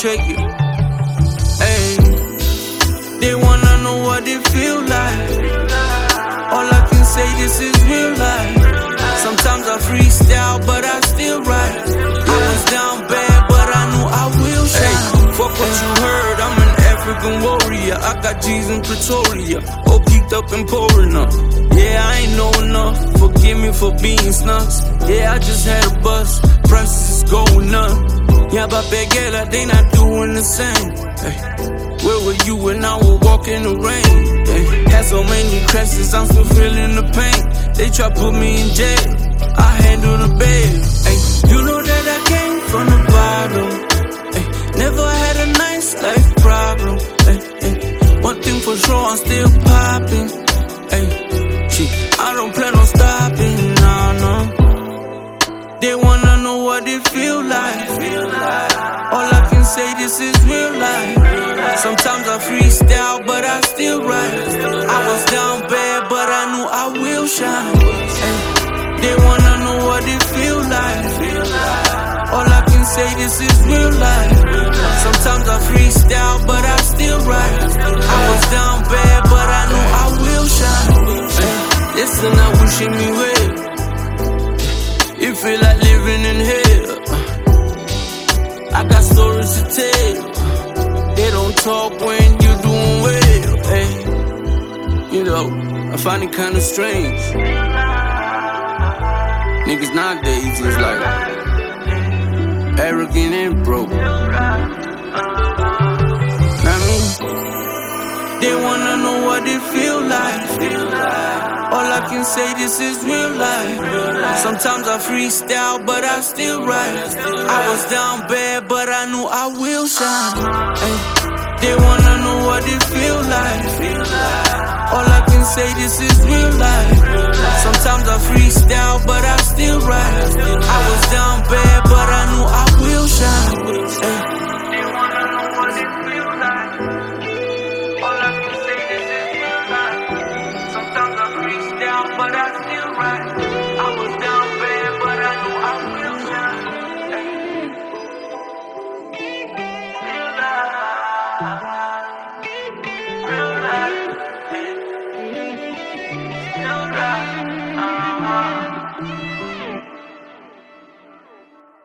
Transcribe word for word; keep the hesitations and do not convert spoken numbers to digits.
check it. Hey, they wanna know what it feel like. All I can say, this is real life. Sometimes I freestyle, but I still write. I was down bad, but I knew I will shine. Hey, fuck what you heard, I'm an African warrior. I got G's in Pretoria, all geeked up and pouring up. Yeah, I ain't know enough, forgive me for being snuts. Yeah, I just had a bust, prices is going up. Yeah, but Begela, they not doing the same. Hey, where were you when I would walk in the rain? Hey, had so many crashes, I'm still feeling the pain. They try put me in jail, I handle the bail. Hey, you know that I came from the bottom. Hey, never had a nice life problem. Hey, hey, one thing for sure, I'm still popping. Hey, shit, I don't plan on stopping, nah, no. They wanna know what it feel like. All I can say, this is real life. Sometimes I freestyle, but I still write. I was down bad, but I knew I will shine. Hey, they wanna know what it feel like. All I can say, this is real life. Sometimes I freestyle, but I still write. I was down bad, but I knew I will shine. Hey, listen, I wishing me well. It feel like living in hell. I got stories to tell. They don't talk when you doing well. Hey, you know, I find it kinda strange. Niggas nowadays is like arrogant and broke. Know what I mean? They wanna know what it feel like. All I can say, this is real life. Sometimes I freestyle, but I still write. I was down bad, but I knew I will shine. Ay, they wanna know what it feel like. All I can say, this is real life. Sometimes I freestyle, but I still write. I was down bad, but I knew I will shine. Ay. They wanna know what it feel like.